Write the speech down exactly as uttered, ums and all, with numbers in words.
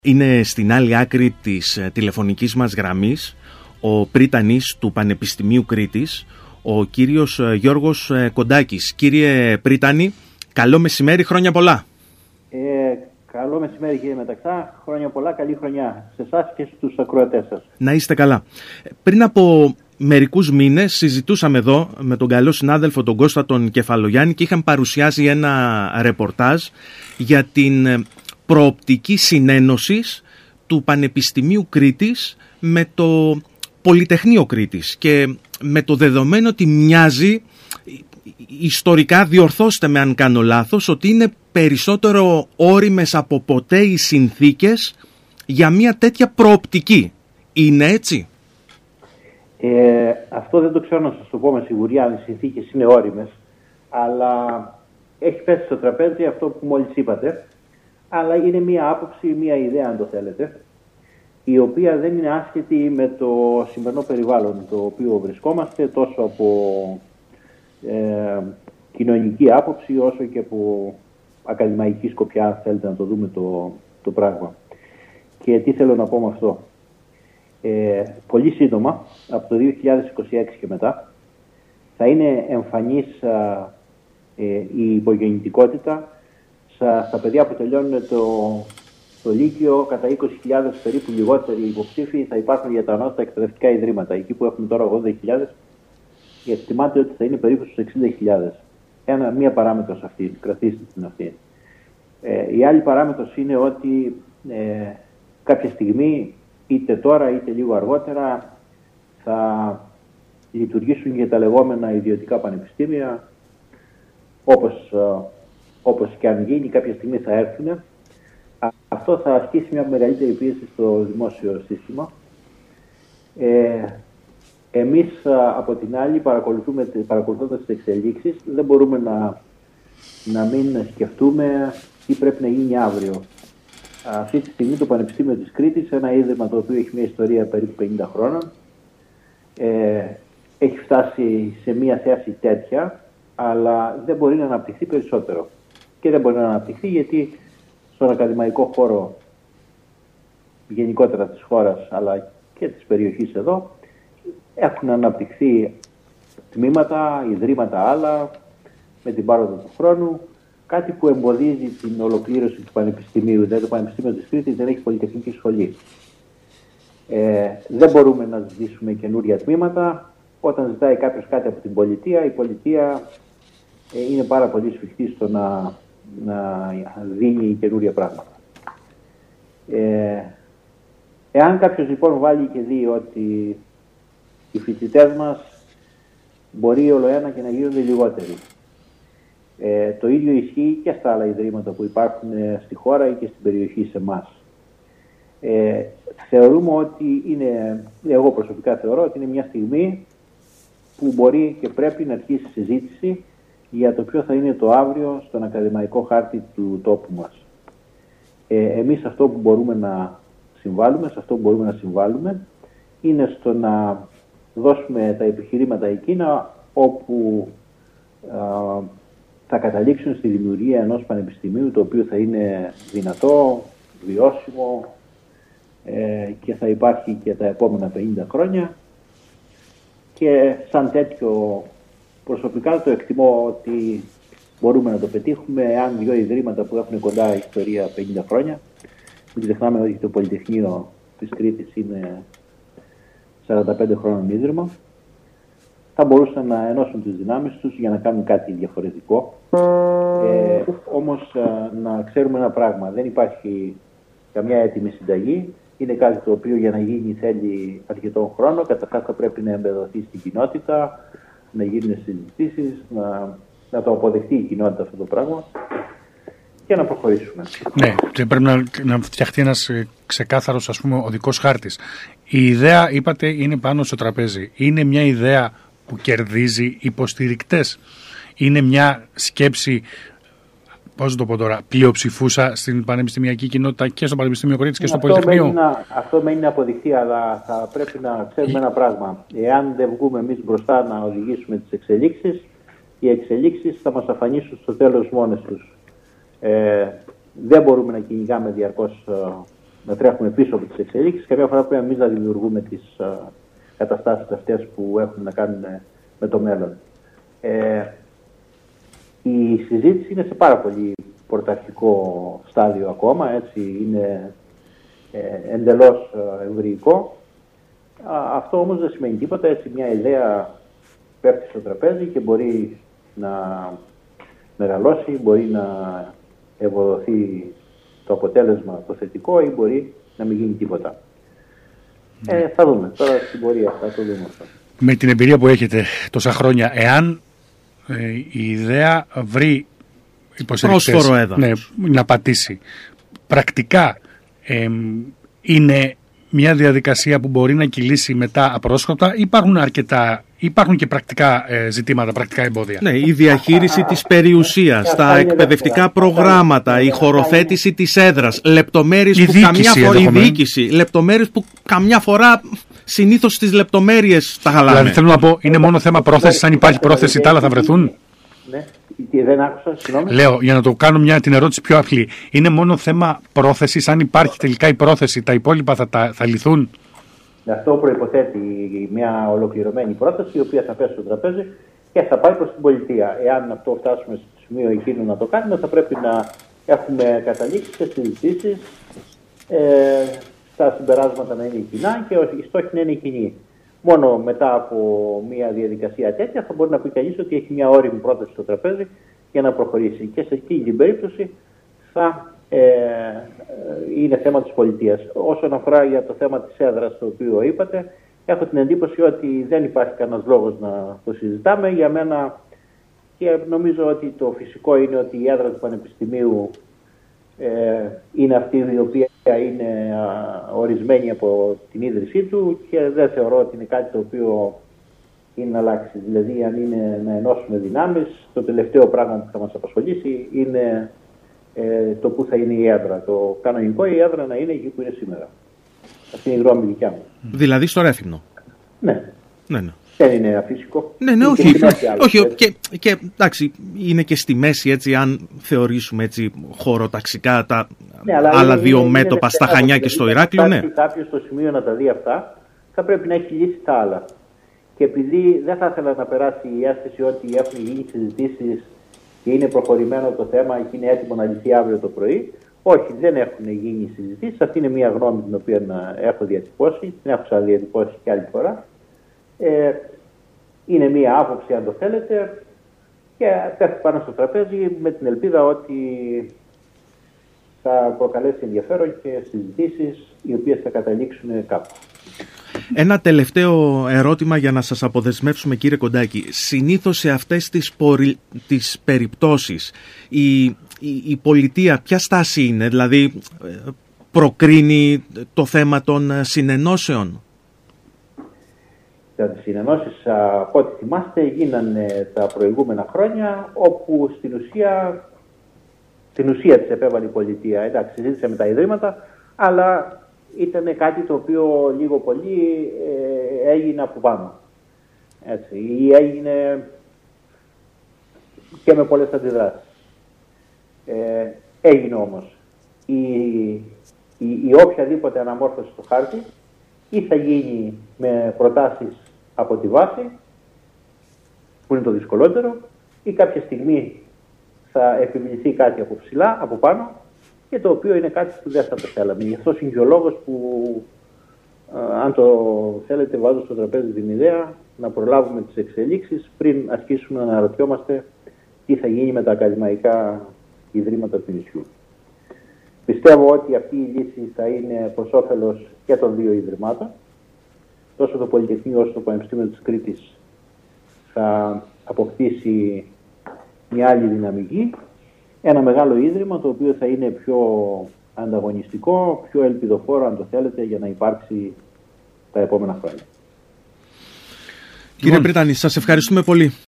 Είναι στην άλλη άκρη της τηλεφωνικής μας γραμμής ο πρίτανης του Πανεπιστημίου Κρήτης, ο κύριος Γιώργος Κοντάκης. Κύριε Πρίτανη, καλό μεσημέρι, χρόνια πολλά. Ε, καλό μεσημέρι κύριε Μεταξά, χρόνια πολλά, καλή χρονιά σε εσάς και στους ακροατές σας. Να είστε καλά. Πριν από μερικούς μήνες συζητούσαμε εδώ με τον καλό συνάδελφο τον Κώστα τον Κεφαλογιάννη και είχαν παρουσιάσει ένα ρεπορτάζ για την προοπτική συνένωσης του Πανεπιστημίου Κρήτης με το Πολυτεχνείο Κρήτης, και με το δεδομένο ότι μοιάζει, ιστορικά διορθώστε με αν κάνω λάθος, ότι είναι περισσότερο όριμες από ποτέ οι συνθήκες για μια τέτοια προοπτική. Είναι έτσι? Ε, αυτό δεν το ξέρω να σας το πω με σιγουριά αν οι συνθήκες είναι όριμες, αλλά έχει πέσει στο τραπέζι αυτό που μόλις είπατε, αλλά είναι μια άποψη, μια ιδέα αν το θέλετε, η οποία δεν είναι άσχετη με το σημερινό περιβάλλον το οποίο βρισκόμαστε, τόσο από ε, κοινωνική άποψη όσο και από ακαδημαϊκή σκοπιά, αν θέλετε να το δούμε το, το πράγμα. Και τι θέλω να πω με αυτό. Ε, πολύ σύντομα, από το δύο χιλιάδες είκοσι έξι και μετά, θα είναι εμφανής α, ε, η υπογεννητικότητα στα, στα παιδιά που τελειώνουν το, το Λύκειο. Κατά είκοσι χιλιάδες περίπου λιγότεροι υποψήφοι θα υπάρχουν για τα ανώτατα εκπαιδευτικά ιδρύματα. Εκεί που έχουμε τώρα ογδόντα χιλιάδες, εκτιμάται ότι θα είναι περίπου στους εξήντα χιλιάδες. Ένα, μία παράμετρος αυτή, κρατήστε την αυτή. Ε, η άλλη παράμετρος είναι ότι ε, κάποια στιγμή, είτε τώρα είτε λίγο αργότερα, θα λειτουργήσουν και τα λεγόμενα ιδιωτικά πανεπιστήμια, όπως, όπως και αν γίνει, κάποια στιγμή θα έρθουν. Αυτό θα ασκήσει μια μεγαλύτερη πίεση στο δημόσιο σύστημα. Ε, εμείς από την άλλη, παρακολουθούμε, παρακολουθώντας τις εξελίξεις, δεν μπορούμε να, να μην σκεφτούμε τι πρέπει να γίνει αύριο. Αυτή τη στιγμή το Πανεπιστήμιο της Κρήτης, ένα ίδρυμα το οποίο έχει μια ιστορία περίπου πενήντα χρόνων, ε, έχει φτάσει σε μια θέση τέτοια, αλλά δεν μπορεί να αναπτυχθεί περισσότερο. Και δεν μπορεί να αναπτυχθεί γιατί στον ακαδημαϊκό χώρο γενικότερα της χώρας, αλλά και της περιοχής εδώ, έχουν αναπτυχθεί τμήματα, ιδρύματα άλλα, με την πάροδο του χρόνου, κάτι που εμποδίζει την ολοκλήρωση του Πανεπιστημίου. Δηλαδή το Πανεπιστήμιο της Κρήτης δεν έχει πολυτεχνική σχολή. Ε, δεν μπορούμε να ζητήσουμε καινούρια τμήματα. Όταν ζητάει κάποιος κάτι από την πολιτεία, η πολιτεία ε, είναι πάρα πολύ σφιχτή στο να, να δίνει καινούρια πράγματα. Ε, εάν κάποιος λοιπόν βάλει και δει ότι οι φοιτητές μας μπορεί όλο ένα και να γίνονται λιγότεροι, Ε, το ίδιο ισχύει και στα άλλα ιδρύματα που υπάρχουν ε, στη χώρα ή και στην περιοχή σε εμάς. Ε, θεωρούμε ότι είναι, εγώ προσωπικά θεωρώ ότι είναι μια στιγμή που μπορεί και πρέπει να αρχίσει συζήτηση για το ποιο θα είναι το αύριο στον ακαδημαϊκό χάρτη του τόπου μας. Ε, εμείς αυτό που μπορούμε να συμβάλλουμε, σε αυτό που μπορούμε να συμβάλλουμε, είναι στο να δώσουμε τα επιχειρήματα εκείνα όπου α, θα καταλήξουν στη δημιουργία ενός πανεπιστημίου το οποίο θα είναι δυνατό, βιώσιμο ε, και θα υπάρχει και τα επόμενα πενήντα χρόνια, και σαν τέτοιο προσωπικά το εκτιμώ ότι μπορούμε να το πετύχουμε εάν δύο ιδρύματα που έχουν κοντά ιστορία πενήντα χρόνια, μην ξεχνάμε ότι το Πολυτεχνείο της Κρήτης είναι σαράντα πέντε χρόνων ίδρυμα, θα μπορούσαν να ενώσουν τις δυνάμεις τους για να κάνουν κάτι διαφορετικό. Ε, όμως να ξέρουμε ένα πράγμα, δεν υπάρχει καμιά έτοιμη συνταγή, είναι κάτι το οποίο για να γίνει θέλει αρκετό χρόνο. Καταρχάς θα πρέπει να εμπεδοθεί στην κοινότητα, να γίνουν συζητήσεις, να, να το αποδεχτεί η κοινότητα αυτό το πράγμα και να προχωρήσουμε. Ναι, και πρέπει να, να φτιαχτεί ένας ξεκάθαρος, ας πούμε, οδικός χάρτης. Η ιδέα, είπατε, είναι πάνω στο τραπέζι. Είναι μια ιδέα που κερδίζει υποστηρικτές. Είναι μια σκέψη, πώς το πω τώρα, πλειοψηφούσα στην πανεπιστημιακή κοινότητα και στο Πανεπιστήμιο Κρήτης και στο αυτό Πολυτεχνείο. Μένει να, αυτό μένει να αποδειχθεί, αλλά θα πρέπει να ξέρουμε ένα πράγμα. Εάν δεν βγούμε εμείς μπροστά να οδηγήσουμε τις εξελίξεις, οι εξελίξεις θα μας αφανίσουν στο τέλος μόνες τους. Ε, δεν μπορούμε να κυνηγάμε διαρκώς να τρέχουμε πίσω από τις εξελίξεις, καμιά φορά πρέπει εμείς να δημιουργούμε τις α, καταστάσεις αυτές που έχουν να κάνουν με το μέλλον. Ε, η συζήτηση είναι σε πάρα πολύ πρωταρχικό στάδιο ακόμα, έτσι, είναι ε, εντελώς εμβρυϊκό. Αυτό όμως δεν σημαίνει τίποτα, έτσι μια ιδέα πέφτει στο τραπέζι και μπορεί να μεγαλώσει, μπορεί να ευοδοθεί το αποτέλεσμα το θετικό ή μπορεί να μην γίνει τίποτα. Mm. Ε, θα δούμε τώρα στην πορεία, θα το δούμε αυτό. Με την εμπειρία που έχετε τόσα χρόνια, εάν ε, η ιδέα βρει υποστηρικτές, ναι, να πατήσει, πρακτικά ε, είναι μια διαδικασία που μπορεί να κυλήσει μετά απρόσκοπτα, υπάρχουν αρκετά, υπάρχουν και πρακτικά ε, ζητήματα, πρακτικά εμπόδια. Ναι, η διαχείριση της περιουσίας, τα εκπαιδευτικά προγράμματα, η χωροθέτηση της έδρας, λεπτομέρειες που καμιά φορά, η διοίκηση, λεπτομέρειες που καμιά φορά συνήθως στις λεπτομέρειες τα χαλάμε. Δηλαδή θέλω να πω, είναι μόνο θέμα πρόθεσης, αν υπάρχει πρόθεση τα άλλα θα βρεθούν. Ναι, δεν άκουσα, συγγνώμη. Λέω, για να το κάνω μια, την ερώτηση πιο απλή. Είναι μόνο θέμα πρόθεσης, αν υπάρχει τελικά η πρόθεση, τα υπόλοιπα θα, θα, θα λυθούν. Αυτό προϋποθέτει μια ολοκληρωμένη πρόταση, η οποία θα πέσει στο τραπέζι και θα πάει προς την πολιτεία. Εάν αυτό φτάσουμε στο σημείο εκείνο να το κάνουμε, θα πρέπει να έχουμε καταλήξει σε συζητήσεις, ε, τα συμπεράσματα να είναι κοινά και οι στόχοι να είναι κοινοί. Μόνο μετά από μια διαδικασία τέτοια θα μπορεί να πει κανείς ότι έχει μια όριμη πρόταση στο τραπέζι για να προχωρήσει. Και σε εκείνη την περίπτωση θα ε, είναι θέμα της πολιτείας. Όσον αφορά για το θέμα της έδρας, το οποίο είπατε, έχω την εντύπωση ότι δεν υπάρχει κανένας λόγος να το συζητάμε. Για μένα, και νομίζω ότι το φυσικό είναι ότι η έδρα του Πανεπιστημίου ε, είναι αυτή η οποία είναι α, ορισμένη από την ίδρυσή του και δεν θεωρώ ότι είναι κάτι το οποίο είναι να αλλάξει. Δηλαδή, αν είναι να ενώσουμε δυνάμεις, το τελευταίο πράγμα που θα μας απασχολήσει είναι ε, το που θα είναι η έδρα. Το κανονικό η έδρα να είναι εκεί που είναι σήμερα. Αυτή είναι η γνώμη δικιά μου. Δηλαδή στο Ρέθυμνο. Ναι. Ναι, ναι. Δεν είναι αφύσικο. Ναι, ναι, όχι. όχι, όχι και, και εντάξει, είναι και στη μέση, έτσι, αν θεωρήσουμε έτσι χωροταξικά τα ναι, άλλα είναι, δύο είναι, μέτωπα είναι, στα Χανιά δηλαδή, και στο Ηράκλειο. Ναι. Αν κάποιος στο σημείο να τα δει αυτά, θα πρέπει να έχει λύσει τα άλλα. Και επειδή δεν θα ήθελα να περάσει η αίσθηση ότι έχουν γίνει συζητήσεις και είναι προχωρημένο το θέμα και είναι έτοιμο να λυθεί αύριο το πρωί, όχι, δεν έχουν γίνει συζητήσεις. Αυτή είναι μια γνώμη την οποία έχω διατυπώσει, την έχω ξαναδιατυπώσει και άλλη φορά. Ε, είναι μία άποψη, αν το θέλετε, και πέφτει πάνω στο τραπέζι με την ελπίδα ότι θα προκαλέσει ενδιαφέρον και συζητήσεις οι οποίες θα καταλήξουν κάπου. Ένα τελευταίο ερώτημα για να σας αποδεσμεύσουμε, κύριε Κοντάκη. Συνήθως σε αυτές τις, πορι... τις περιπτώσεις η... Η... η πολιτεία ποια στάση είναι, δηλαδή προκρίνει το θέμα των συνενώσεων? Τα συνενώσεις, από ό,τι θυμάστε, γίνανε τα προηγούμενα χρόνια, όπου στην ουσία, την ουσία της επέβαλε η πολιτεία. Εντάξει, συζήτησε με τα ιδρύματα, αλλά ήταν κάτι το οποίο λίγο πολύ ε, έγινε από πάνω. Έτσι, ή έγινε και με πολλές αντιδράσεις. Ε, έγινε όμως η, η, η οποιαδήποτε αναμόρφωση στο χάρτη ή θα γίνει με προτάσεις από τη βάση, που είναι το δυσκολότερο, ή κάποια στιγμή θα επιβληθεί κάτι από ψηλά, από πάνω, και το οποίο είναι κάτι που δεν θα το θέλαμε. Γι' αυτό είναι και ο λόγος που, αν το θέλετε, βάζω στο τραπέζι την ιδέα να προλάβουμε τις εξελίξεις πριν αρχίσουμε να αναρωτιόμαστε τι θα γίνει με τα ακαδημαϊκά ιδρύματα του νησιού. Πιστεύω ότι αυτή η λύση θα είναι προς όφελος και των δύο ιδρυμάτων. Τόσο το Πολυτεχνείο όσο το Πανεπιστήμιο της Κρήτης θα αποκτήσει μια άλλη δυναμική. Ένα μεγάλο ίδρυμα το οποίο θα είναι πιο ανταγωνιστικό, πιο ελπιδοφόρο, αν το θέλετε, για να υπάρξει τα επόμενα χρόνια. Κύριε Πρίτανη, σας ευχαριστούμε πολύ.